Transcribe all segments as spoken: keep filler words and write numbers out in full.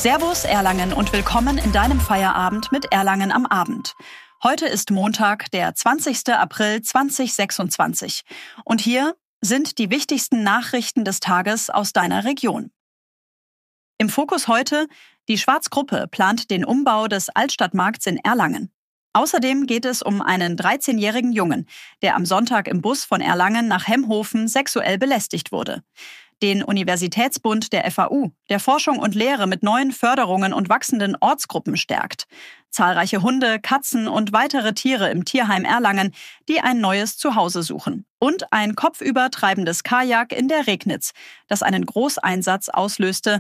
Servus Erlangen und willkommen in deinem Feierabend mit Erlangen am Abend. Heute ist Montag, der zwanzigster April zweitausendsechsundzwanzig. Und hier sind die wichtigsten Nachrichten des Tages aus deiner Region. Im Fokus heute: Die Schwarz-Gruppe plant den Umbau des Altstadtmarkts in Erlangen. Außerdem geht es um einen dreizehnjährigen Jungen, der am Sonntag im Bus von Erlangen nach Hemhofen sexuell belästigt wurde. Den Universitätsbund der F A U, der Forschung und Lehre mit neuen Förderungen und wachsenden Ortsgruppen stärkt. Zahlreiche Hunde, Katzen und weitere Tiere im Tierheim Erlangen, die ein neues Zuhause suchen. Und ein kopfüber treibendes Kajak in der Regnitz, das einen Großeinsatz auslöste.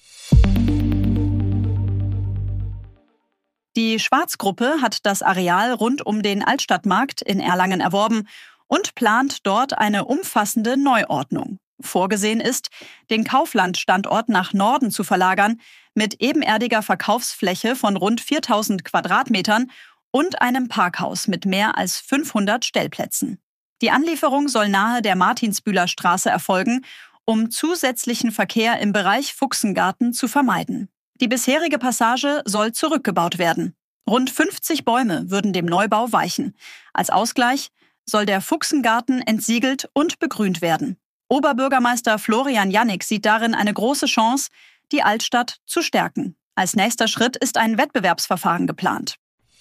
Die Schwarz-Gruppe hat das Areal rund um den Altstadtmarkt in Erlangen erworben und plant dort eine umfassende Neuordnung. Vorgesehen ist, den Kaufland-Standort nach Norden zu verlagern, mit ebenerdiger Verkaufsfläche von rund viertausend Quadratmetern und einem Parkhaus mit mehr als fünfhundert Stellplätzen. Die Anlieferung soll nahe der Martinsbühler Straße erfolgen, um zusätzlichen Verkehr im Bereich Fuchsengarten zu vermeiden. Die bisherige Passage soll zurückgebaut werden. Rund fünfzig Bäume würden dem Neubau weichen. Als Ausgleich soll der Fuchsengarten entsiegelt und begrünt werden. Oberbürgermeister Florian Jannik sieht darin eine große Chance, die Altstadt zu stärken. Als nächster Schritt ist ein Wettbewerbsverfahren geplant.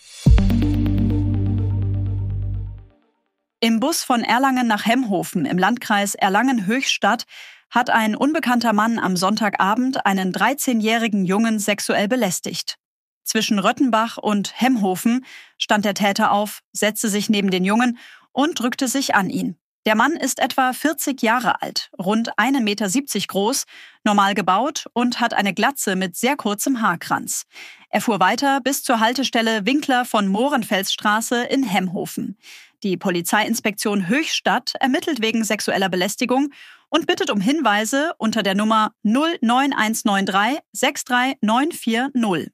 Im Bus von Erlangen nach Hemhofen im Landkreis Erlangen-Höchstadt hat ein unbekannter Mann am Sonntagabend einen dreizehnjährigen Jungen sexuell belästigt. Zwischen Röttenbach und Hemhofen stand der Täter auf, setzte sich neben den Jungen und drückte sich an ihn. Der Mann ist etwa vierzig Jahre alt, rund ein Meter siebzig groß, normal gebaut und hat eine Glatze mit sehr kurzem Haarkranz. Er fuhr weiter bis zur Haltestelle Winkler von Mohrenfelsstraße in Hemhofen. Die Polizeiinspektion Höchstadt ermittelt wegen sexueller Belästigung und bittet um Hinweise unter der Nummer null neun eins neun drei sechs drei neun vier null.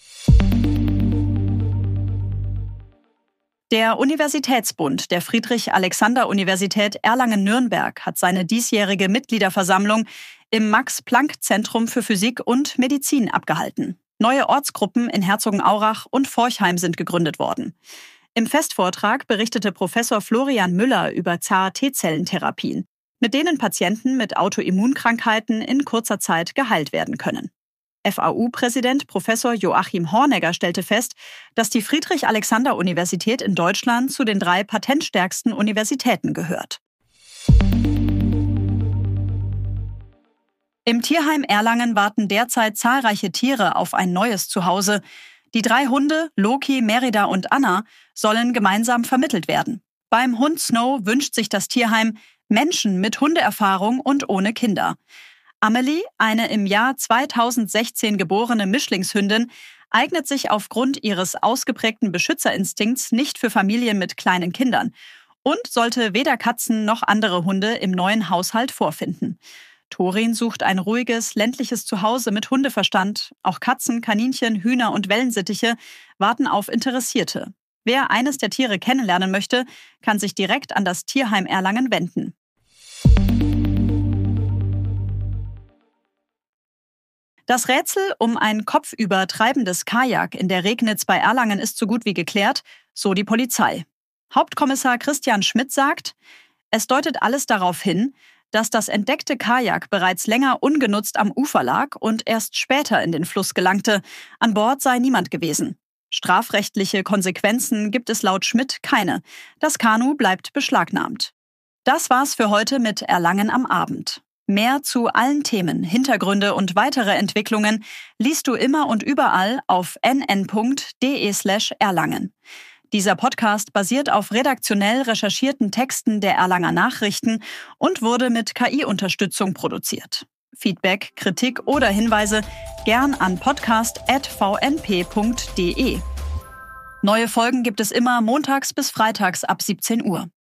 Der Universitätsbund der Friedrich-Alexander-Universität Erlangen-Nürnberg hat seine diesjährige Mitgliederversammlung im Max-Planck-Zentrum für Physik und Medizin abgehalten. Neue Ortsgruppen in Herzogenaurach und Forchheim sind gegründet worden. Im Festvortrag berichtete Professor Florian Müller über Z A T-Zellentherapien, mit denen Patienten mit Autoimmunkrankheiten in kurzer Zeit geheilt werden können. F A U-Präsident Professor Joachim Hornegger stellte fest, dass die Friedrich-Alexander-Universität in Deutschland zu den drei patentstärksten Universitäten gehört. Im Tierheim Erlangen warten derzeit zahlreiche Tiere auf ein neues Zuhause. Die drei Hunde, Loki, Merida und Anna, sollen gemeinsam vermittelt werden. Beim Hund Snow wünscht sich das Tierheim Menschen mit Hundeerfahrung und ohne Kinder. Amelie, eine im Jahr zweitausendsechzehn geborene Mischlingshündin, eignet sich aufgrund ihres ausgeprägten Beschützerinstinkts nicht für Familien mit kleinen Kindern und sollte weder Katzen noch andere Hunde im neuen Haushalt vorfinden. Torin sucht ein ruhiges, ländliches Zuhause mit Hundeverstand. Auch Katzen, Kaninchen, Hühner und Wellensittiche warten auf Interessierte. Wer eines der Tiere kennenlernen möchte, kann sich direkt an das Tierheim Erlangen wenden. Das Rätsel um ein kopfüber treibendes Kajak in der Regnitz bei Erlangen ist so gut wie geklärt, so die Polizei. Hauptkommissar Christian Schmidt sagt, es deutet alles darauf hin, dass das entdeckte Kajak bereits länger ungenutzt am Ufer lag und erst später in den Fluss gelangte. An Bord sei niemand gewesen. Strafrechtliche Konsequenzen gibt es laut Schmidt keine. Das Kanu bleibt beschlagnahmt. Das war's für heute mit Erlangen am Abend. Mehr zu allen Themen, Hintergründe und weitere Entwicklungen liest du immer und überall auf n n punkt d e slash erlangen. Dieser Podcast basiert auf redaktionell recherchierten Texten der Erlanger Nachrichten und wurde mit K I-Unterstützung produziert. Feedback, Kritik oder Hinweise gern an podcast at v n p punkt d e. Neue Folgen gibt es immer montags bis freitags ab siebzehn Uhr.